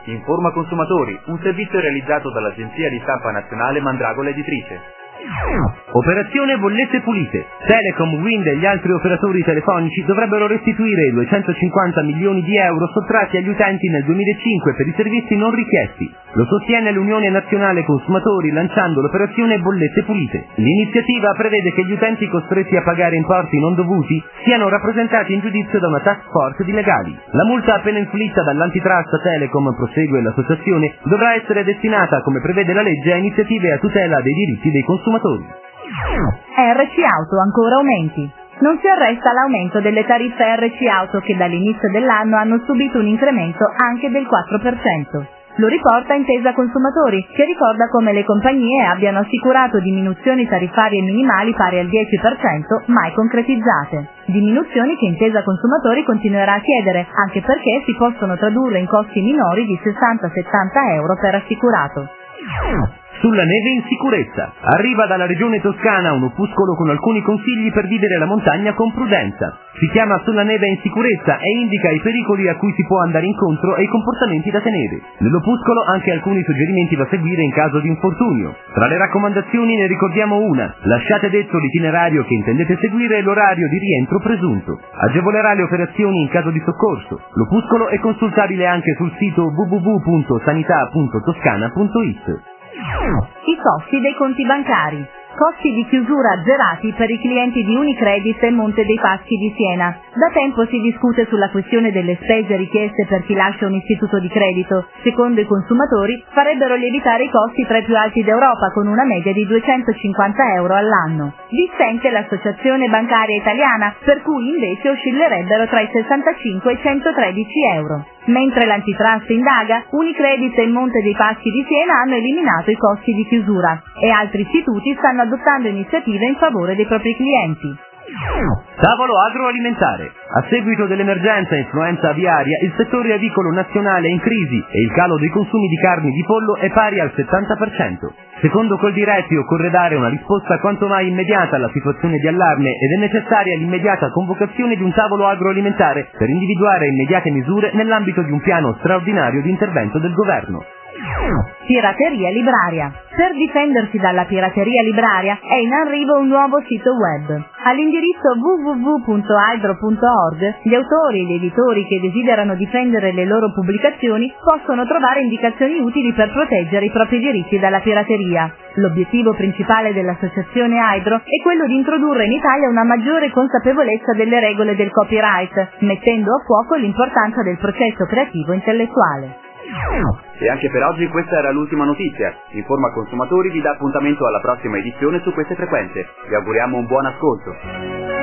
Informa Consumatori, un servizio realizzato dall'agenzia di stampa nazionale Mandragola Editrice. Operazione bollette pulite. Telecom, Wind e gli altri operatori telefonici dovrebbero restituire i 250 milioni di euro sottratti agli utenti nel 2005 per i servizi non richiesti. Lo sostiene l'Unione Nazionale Consumatori lanciando l'operazione bollette pulite. L'iniziativa prevede che gli utenti costretti a pagare importi non dovuti siano rappresentati in giudizio da una task force di legali. La multa appena inflitta dall'antitrust a Telecom, prosegue l'associazione, dovrà essere destinata, come prevede la legge, a iniziative a tutela dei diritti dei consumatori. RC Auto ancora aumenti. Non si arresta l'aumento delle tariffe RC Auto che dall'inizio dell'anno hanno subito un incremento anche del 4%. Lo riporta Intesa Consumatori, che ricorda come le compagnie abbiano assicurato diminuzioni tariffarie minimali pari al 10%, mai concretizzate. Diminuzioni che Intesa Consumatori continuerà a chiedere, anche perché si possono tradurre in costi minori di 60-70 euro per assicurato. Sulla neve in sicurezza. Arriva dalla regione toscana un opuscolo con alcuni consigli per vivere la montagna con prudenza. Si chiama Sulla neve in sicurezza e indica i pericoli a cui si può andare incontro e i comportamenti da tenere. Nell'opuscolo anche alcuni suggerimenti da seguire in caso di infortunio. Tra le raccomandazioni ne ricordiamo una: lasciate detto l'itinerario che intendete seguire e l'orario di rientro presunto. Agevolerà le operazioni in caso di soccorso. L'opuscolo è consultabile anche sul sito www.sanità.toscana.it. I costi dei conti bancari. Costi di chiusura azzerati per i clienti di Unicredit e Monte dei Paschi di Siena. Da tempo si discute sulla questione delle spese richieste per chi lascia un istituto di credito. Secondo i consumatori farebbero lievitare i costi tra i più alti d'Europa, con una media di 250 euro all'anno. Dissente l'Associazione Bancaria Italiana, per cui invece oscillerebbero tra i 65 e i 113 euro. Mentre l'antitrust indaga, Unicredit e il Monte dei Paschi di Siena hanno eliminato i costi di chiusura e altri istituti stanno adottando iniziative in favore dei propri clienti. Tavolo agroalimentare. A seguito dell'emergenza influenza aviaria, il settore avicolo nazionale è in crisi e il calo dei consumi di carni di pollo è pari al 70%. Secondo Coldiretti occorre dare una risposta quanto mai immediata alla situazione di allarme ed è necessaria l'immediata convocazione di un tavolo agroalimentare per individuare immediate misure nell'ambito di un piano straordinario di intervento del governo. Pirateria libraria. Per difendersi dalla pirateria libraria è in arrivo un nuovo sito web. All'indirizzo www.hydro.org gli autori e gli editori che desiderano difendere le loro pubblicazioni possono trovare indicazioni utili per proteggere i propri diritti dalla pirateria. L'obiettivo principale dell'associazione Hydro è quello di introdurre in Italia una maggiore consapevolezza delle regole del copyright, mettendo a fuoco l'importanza del processo creativo intellettuale. E anche per oggi questa era l'ultima notizia. Informa Consumatori vi dà appuntamento alla prossima edizione su queste frequenze. Vi auguriamo un buon ascolto.